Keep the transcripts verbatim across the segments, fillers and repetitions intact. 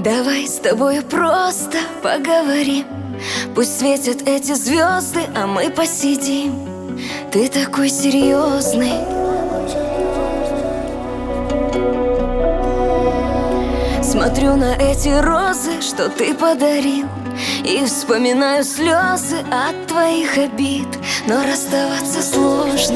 Давай с тобой просто поговорим. Пусть светят эти звезды, а мы посидим. Ты такой серьезный. Смотрю на эти розы, что ты подарил, и вспоминаю слезы от твоих обид. Но расставаться сложно.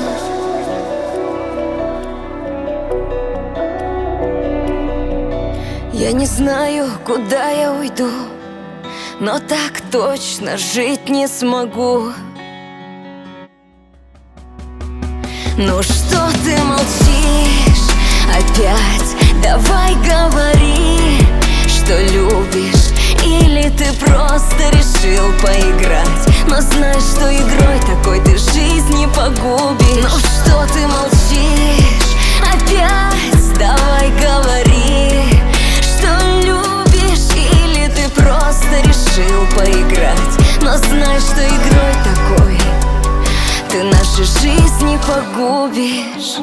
Я не знаю, куда я уйду, но так точно жить не смогу. Ну что ты молчишь опять? Давай говори, что любишь, или ты просто решил поиграть. Но знай, что игрой такой ты жизнь не погубишь. Ну что ты молчишь опять? Давай говори, что любишь, или ты просто решил поиграть. Но знай, что игрой такой ты нашу жизнь не погубишь.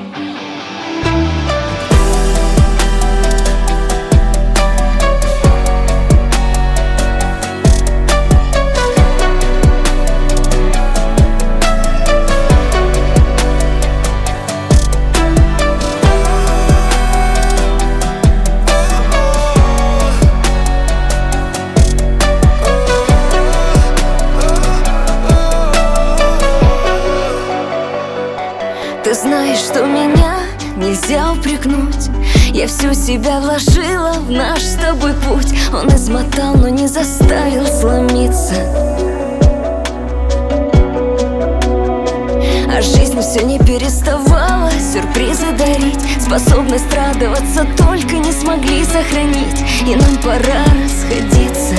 Ты знаешь, что меня нельзя упрекнуть. Я всю себя вложила в наш с тобой путь. Он измотал, но не заставил сломиться. А жизнь все не переставала сюрпризы дарить. Способность радоваться только не смогли сохранить. И нам пора расходиться.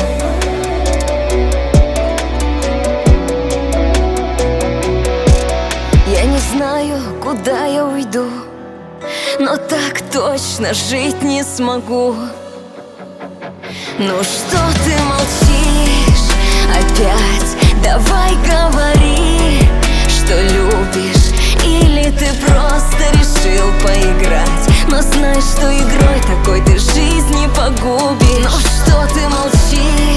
Знаю, куда я уйду, но так точно жить не смогу. Ну что ты молчишь опять? Давай говори, что любишь, или ты просто решил поиграть. Но знай, что игрой такой ты жизнь не погубишь. Ну что ты молчишь?